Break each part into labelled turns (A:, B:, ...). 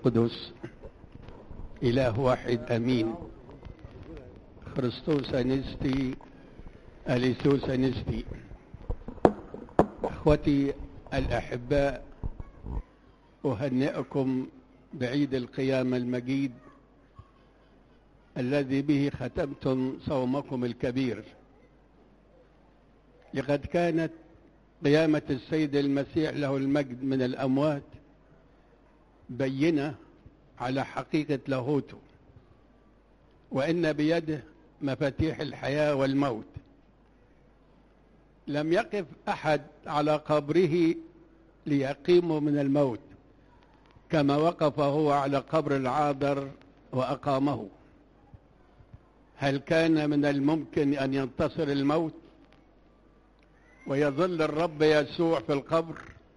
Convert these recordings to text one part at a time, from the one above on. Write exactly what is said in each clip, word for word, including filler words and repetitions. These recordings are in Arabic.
A: قدس إله واحد أمين. خريستوس أنستي أليسوس أنستي. أخوتي الأحباء، أهنئكم بعيد القيامة المجيد الذي به ختمتم صومكم الكبير. لقد كانت قيامة السيد المسيح له المجد من الأموات بينة على حقيقة لاهوته، وإن بيده مفاتيح الحياة والموت. لم يقف أحد على قبره ليقيمه من الموت كما وقف هو على قبر العاذر وأقامه. هل كان من الممكن أن ينتصر الموت ويظل الرب يسوع في القبر؟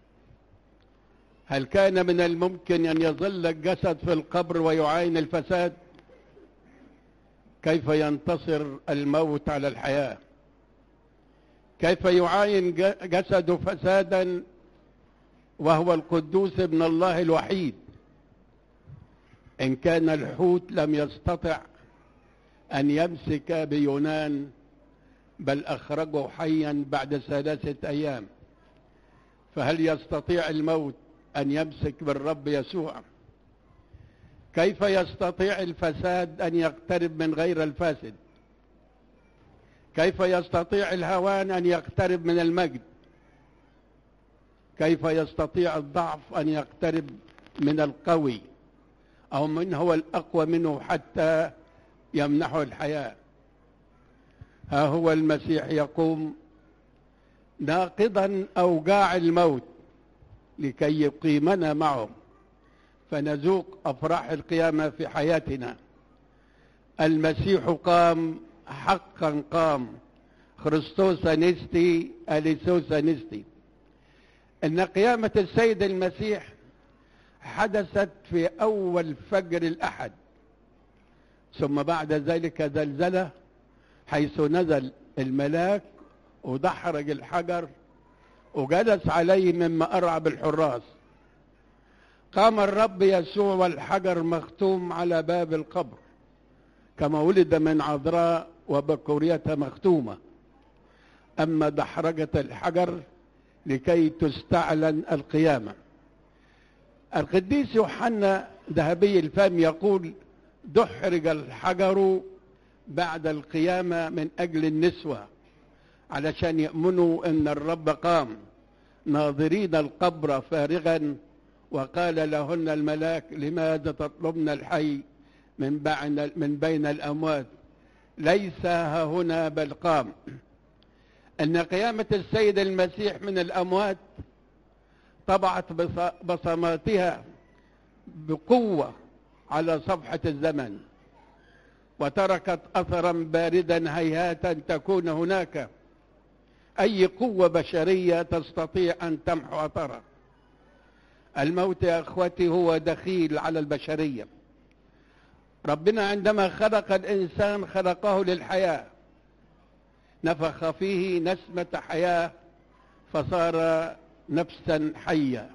A: هل كان من الممكن أن يظل الجسد في القبر ويعاين الفساد؟ كيف ينتصر الموت على الحياة؟ كيف يعاين جسده فسادا وهو القدوس ابن الله الوحيد؟ إن كان الحوت لم يستطع أن يمسك بيونان بل أخرجه حيا بعد ثلاثة أيام، فهل يستطيع الموت أن يمسك بالرب يسوع؟ كيف يستطيع الفساد أن يقترب من غير الفاسد؟ كيف يستطيع الهوان أن يقترب من المجد؟ كيف يستطيع الضعف أن يقترب من القوي أو من هو الأقوى منه حتى يمنحه الحياة؟ ها هو المسيح يقوم ناقضا أوجاع الموت لكي يقيمنا معه فنذوق أفراح القيامة في حياتنا. المسيح قام، حقا قام. خريستوس أنستي أليسوس أنستي. إن قيامة السيد المسيح حدثت في أول فجر الأحد، ثم بعد ذلك زلزلة حيث نزل الملاك ودحرج الحجر وجلس عليه مما أرعب الحراس. قام الرب يسوع والحجر مختوم على باب القبر كما ولد من عذراء وبكوريتها مختومة. أما دحرجة الحجر لكي تستعلن القيامة. القديس يوحنا ذهبي الفم يقول: دحرج الحجر بعد القيامة من أجل النسوة، علشان يؤمنوا أن الرب قام. ناظرين القبر فارغا وقال لهن الملاك: لماذا تطلبن الحي من من بين الأموات؟ ليس ها هنا بل قام. أن قيامة السيد المسيح من الأموات طبعت بصماتها بقوة على صفحة الزمن، وتركت أثرا باردا هيهاتا تكون هناك أي قوة بشرية تستطيع أن تمحو أثرها. الموت يا أخوتي هو دخيل على البشرية. ربنا عندما خلق الإنسان خلقه للحياة، نفخ فيه نسمة حياة فصار نفسا حية.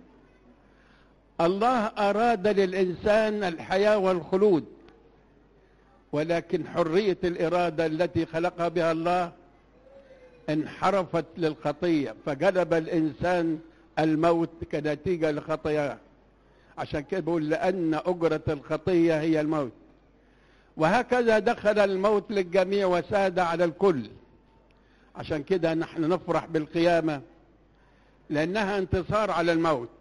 A: الله أراد للإنسان الحياة والخلود، ولكن حرية الإرادة التي خلقها بها الله انحرفت للخطية فجلب الإنسان الموت كنتيجة لخطاياه. عشان كده بقول: لأن أجرة الخطية هي الموت. وهكذا دخل الموت للجميع وساد على الكل. عشان كده نحن نفرح بالقيامة، لأنها انتصار على الموت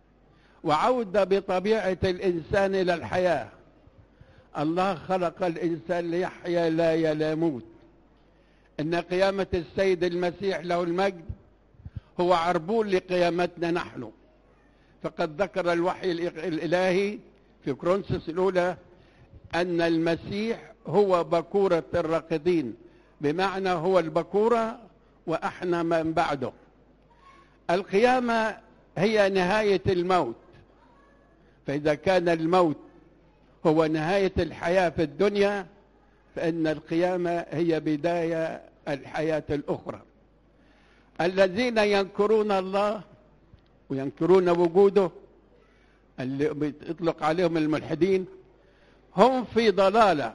A: وعودة بطبيعة الإنسان إلى الحياة. الله خلق الإنسان ليحيا لا يموت. إن قيامة السيد المسيح له المجد هو عربون لقيامتنا نحن. فقد ذكر الوحي الإلهي في كورنثوس الأولى أن المسيح هو بكورة الراقدين، بمعنى هو البكورة وإحنا من بعده. القيامة هي نهاية الموت. فإذا كان الموت هو نهاية الحياة في الدنيا، فإن القيامة هي بداية الحياة الأخرى. الذين ينكرون الله وينكرون وجوده اللي بيطلق عليهم الملحدين هم في ضلالة،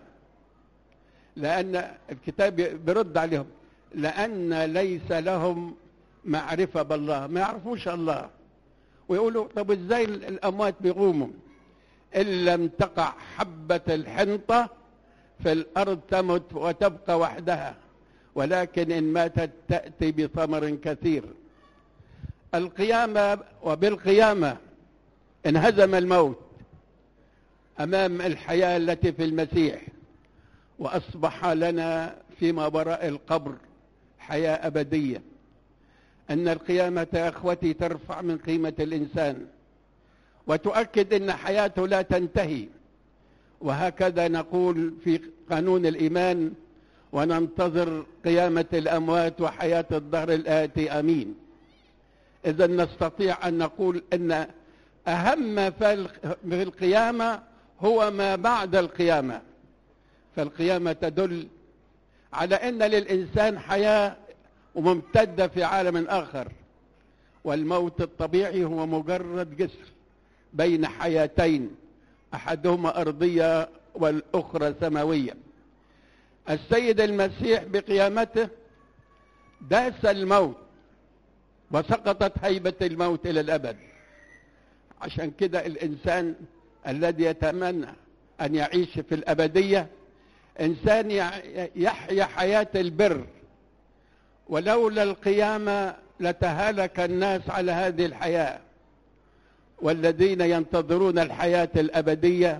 A: لأن الكتاب بيرد عليهم لأن ليس لهم معرفة بالله، ما يعرفوش الله. ويقولوا طب ازاي الأموات بيقوموا؟ إن لم تقع حبة الحنطة في الأرض تمت وتبقى وحدها، ولكن إن ماتت تأتي بثمر كثير. القيامة، وبالقيامة انهزم الموت أمام الحياة التي في المسيح، وأصبح لنا فيما وراء القبر حياة أبدية. أن القيامة يا أخوتي ترفع من قيمة الإنسان وتؤكد أن حياته لا تنتهي. وهكذا نقول في قانون الإيمان: وننتظر قيامة الأموات وحياة الدهر الآتي، أمين. إذا نستطيع أن نقول أن أهم في القيامة هو ما بعد القيامة. فالقيامة تدل على أن للإنسان حياة وممتدة في عالم آخر، والموت الطبيعي هو مجرد جسر بين حياتين، أحدهما أرضية والأخرى سماوية. السيد المسيح بقيامته داس الموت وسقطت هيبة الموت إلى الأبد. عشان كده الإنسان الذي يتمنى أن يعيش في الأبدية إنسان يحيا حياة البر، ولولا القيامة لتهالك الناس على هذه الحياة. والذين ينتظرون الحياة الأبدية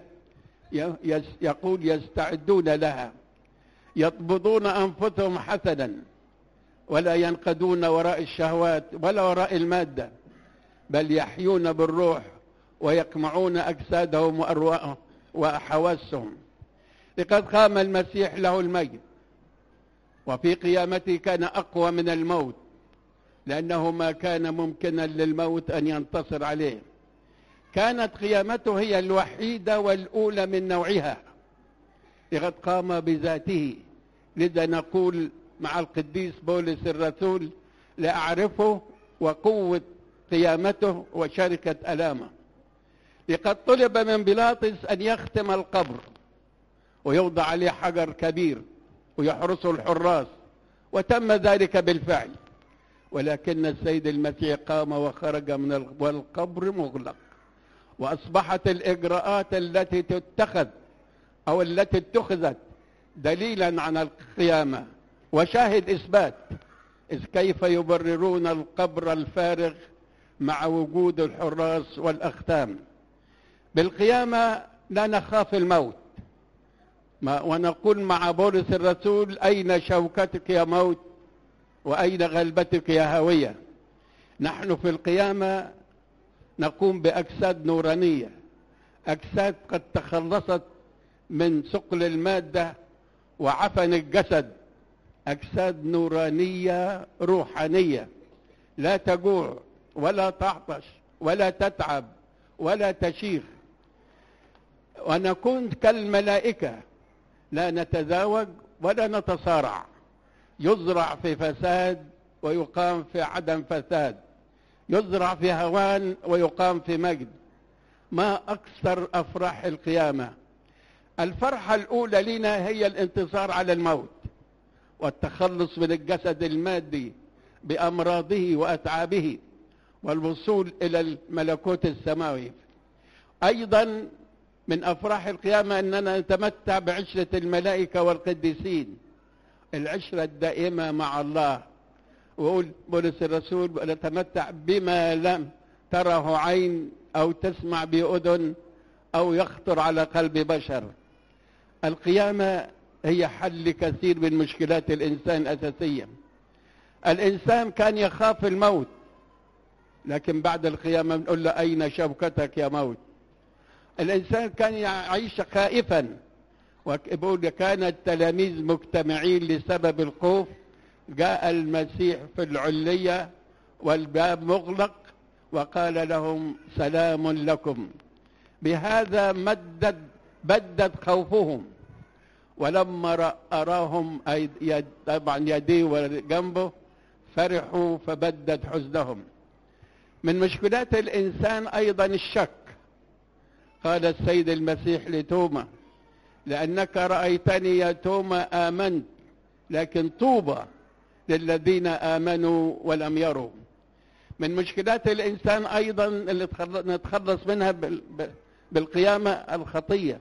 A: يقول يستعدون لها، يقبضون أنفسهم حسنا، ولا ينقدون وراء الشهوات ولا وراء المادة، بل يحيون بالروح ويقمعون أجسادهم وأرواحهم وحواسهم. لقد قام المسيح له المجد، وفي قيامته كان أقوى من الموت، لأنه ما كان ممكنا للموت أن ينتصر عليه. كانت قيامته هي الوحيدة والأولى من نوعها، لقد قام بذاته. لذا نقول مع القديس بولس الرسول: لأعرفه وقوة قيامته وشركة ألامه. لقد طلب من بيلاطس أن يختم القبر ويوضع عليه حجر كبير ويحرسه الحراس، وتم ذلك بالفعل. ولكن السيد المسيح قام وخرج من القبر مغلق، وأصبحت الإجراءات التي تتخذ أو التي اتخذت دليلا عن القيامة وشاهد إثبات. إذ كيف يبررون القبر الفارغ مع وجود الحراس والأختام؟ بالقيامة لا نخاف الموت، ما ونقول مع بولس الرسول: أين شوكتك يا موت وأين غلبتك يا هوية؟ نحن في القيامة نقوم بأجساد نورانية، أجساد قد تخلصت من ثقل المادة وعفن الجسد، أجساد نورانية روحانية لا تجوع ولا تعطش ولا تتعب ولا تشيخ. ونكون كالملائكة، لا نتزاوج ولا نتصارع، يزرع في فساد ويقام في عدم فساد، يزرع في هوان ويقام في مجد. ما أكثر أفراح القيامة. الفرحة الأولى لنا هي الانتصار على الموت والتخلص من الجسد المادي بأمراضه وأتعابه والوصول إلى الملكوت السماوي. أيضا من أفراح القيامة أننا نتمتع بعشرة الملائكة والقديسين، العشرة الدائمة مع الله. ويقول بولس الرسول: نتمتع بما لم تره عين أو تسمع بأذن أو يخطر على قلب بشر. القيامة هي حل كثير من مشكلات الإنسان الأساسية. الإنسان كان يخاف الموت، لكن بعد القيامة بنقول له: أين شوكتك يا موت؟ الإنسان كان يعيش خائفا، ويقول كان التلاميذ مجتمعين لسبب الخوف، جاء المسيح في العلية والباب مغلق وقال لهم: سلام لكم. بهذا مدد بدد خوفهم، ولما أراهم يد طبعا يديه وجنبه فرحوا فبدد حزنهم. من مشكلات الإنسان أيضا الشك، قال السيد المسيح لتوما: لأنك رأيتني يا توما آمنت، لكن طوبى للذين آمنوا ولم يروا. من مشكلات الإنسان أيضا اللي نتخلص منها بالقيامة الخطية.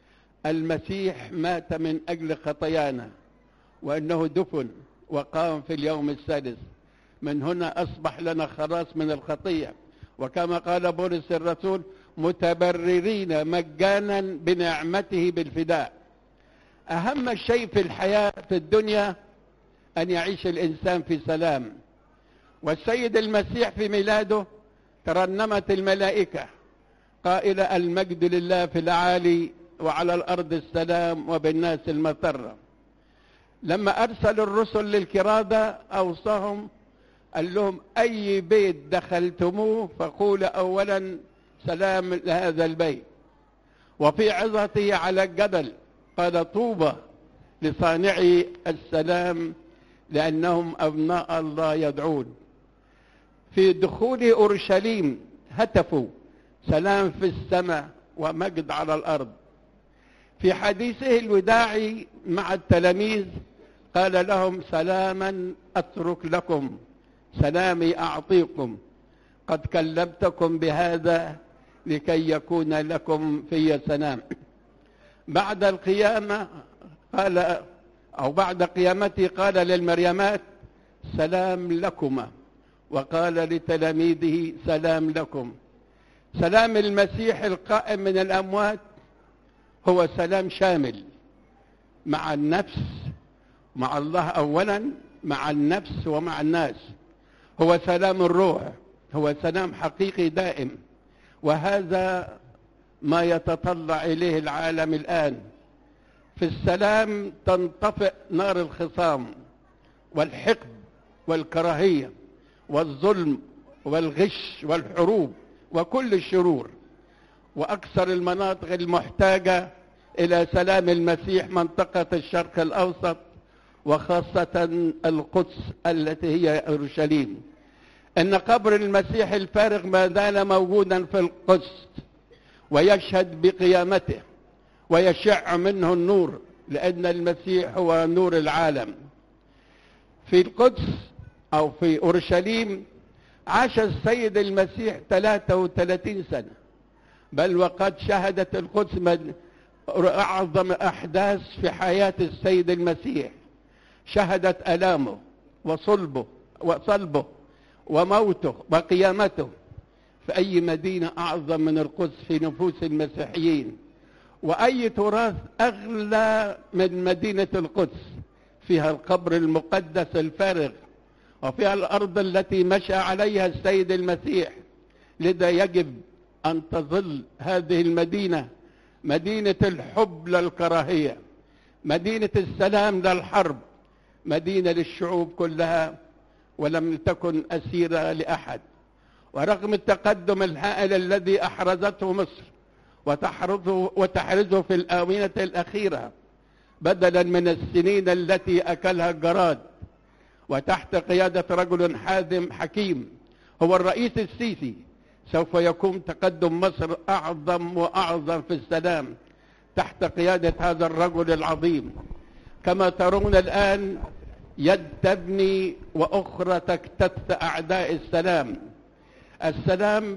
A: المسيح مات من أجل خطايانا، وأنه دفن وقام في اليوم السادس. من هنا أصبح لنا خلاص من الخطية، وكما قال بولس الرسول: متبررين مجانا بنعمته بالفداء. أهم شيء في الحياة في الدنيا أن يعيش الإنسان في سلام. والسيد المسيح في ميلاده ترنمت الملائكة قائلة: المجد لله في الأعالي وعلى الأرض السلام وبالناس المسرة. لما أرسل الرسل للكرادة أوصاهم، قال لهم: أي بيت دخلتموه فقولوا أولا سلام لهذا البيت. وفي عظته على الجبل قال: طوبى لصانعي السلام لأنهم أبناء الله يدعون. في دخول أورشليم هتفوا: سلام في السماء ومجد على الأرض. في حديثه الوداعي مع التلاميذ قال لهم: سلاما أترك لكم، سلامي أعطيكم، قد كلمتكم بهذا لكي يكون لكم في سلام. بعد القيامة قال، أو بعد قيامته قال للمريمات: سلام لكما، وقال لتلاميذه: سلام لكم. سلام المسيح القائم من الأموات هو سلام شامل مع النفس، مع الله أولا، مع النفس ومع الناس. هو سلام الروح، هو سلام حقيقي دائم، وهذا ما يتطلع إليه العالم الآن. في السلام تنطفئ نار الخصام والحقد والكراهية والظلم والغش والحروب وكل الشرور. وأكثر المناطق المحتاجة إلى سلام المسيح منطقة الشرق الأوسط، وخاصة القدس التي هي أورشليم. إن قبر المسيح الفارغ ما زال موجودا في القدس، ويشهد بقيامته ويشع منه النور، لأن المسيح هو نور العالم. في القدس أو في أورشليم عاش السيد المسيح ثلاثة وثلاثين سنة، بل وقد شهدت القدس من أعظم أحداث في حياة السيد المسيح. شهدت ألامه وصلبه وصلبه وموته وقيامته. في أي مدينة أعظم من القدس في نفوس المسيحيين؟ وأي تراث أغلى من مدينة القدس؟ فيها القبر المقدس الفارغ، وفيها الأرض التي مشى عليها السيد المسيح. لذا يجب أن تظل هذه المدينة مدينة الحب للكراهية، مدينة السلام للحرب، مدينة للشعوب كلها، ولم تكن أسيرة لأحد. ورغم التقدم الهائل الذي أحرزته مصر وتحرزه, وتحرزه في الآونة الأخيرة، بدلا من السنين التي أكلها الجراد، وتحت قيادة رجل حازم حكيم هو الرئيس السيسي، سوف يكون تقدم مصر أعظم وأعظم في السلام تحت قيادة هذا الرجل العظيم. كما ترون الآن يد تبني وأخرى تكتف أعداء السلام. السلام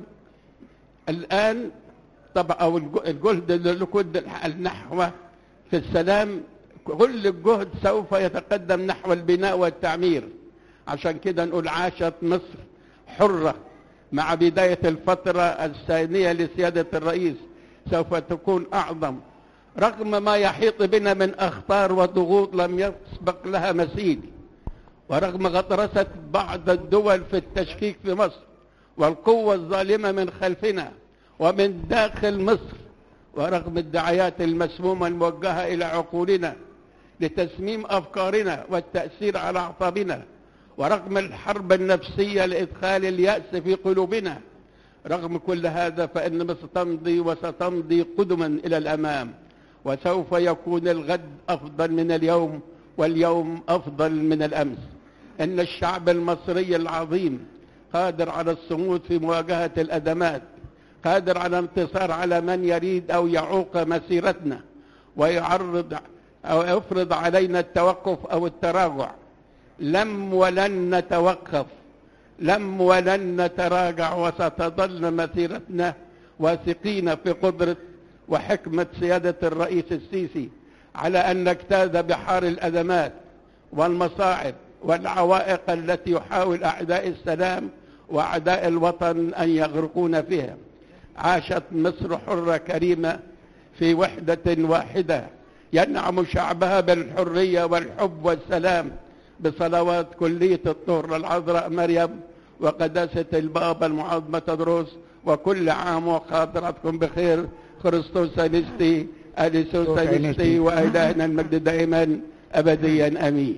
A: الآن طبعا، أو الجهد لكل النحو في السلام، كل الجهد سوف يتقدم نحو البناء والتعمير. عشان كده نقول: عاشت مصر حرة. مع بداية الفترة الثانية لسيادة الرئيس سوف تكون أعظم، رغم ما يحيط بنا من أخطار وضغوط لم يسبق لها مثيل، ورغم غطرسة بعض الدول في التشكيك في مصر، والقوة الظالمة من خلفنا ومن داخل مصر، ورغم الدعايات المسمومة الموجهة إلى عقولنا لتسميم أفكارنا والتأثير على أعصابنا، ورغم الحرب النفسية لإدخال اليأس في قلوبنا. رغم كل هذا فإن مصر تمضي وستمضي قدما إلى الأمام، وسوف يكون الغد أفضل من اليوم، واليوم أفضل من الأمس. إن الشعب المصري العظيم قادر على الصمود في مواجهة الأزمات، قادر على الانتصار على من يريد أو يعوق مسيرتنا ويعرض أو يفرض علينا التوقف أو التراجع. لم ولن نتوقف، لم ولن نتراجع، وستظل مسيرتنا واثقين في قدرة وحكمة سيادة الرئيس السيسي على أن نجتاز بحار الأزمات والمصاعب والعوائق التي يحاول أعداء السلام وأعداء الوطن أن يغرقون فيها. عاشت مصر حرة كريمة في وحدة واحدة ينعم شعبها بالحرية والحب والسلام، بصلوات كلية الطهر العذراء مريم وقداسة البابا المعظم تدرس. وكل عام وحضراتكم بخير. خريستوس أنستي أليسوس أنستي، وإلهنا المجد دائما أبديا آمين.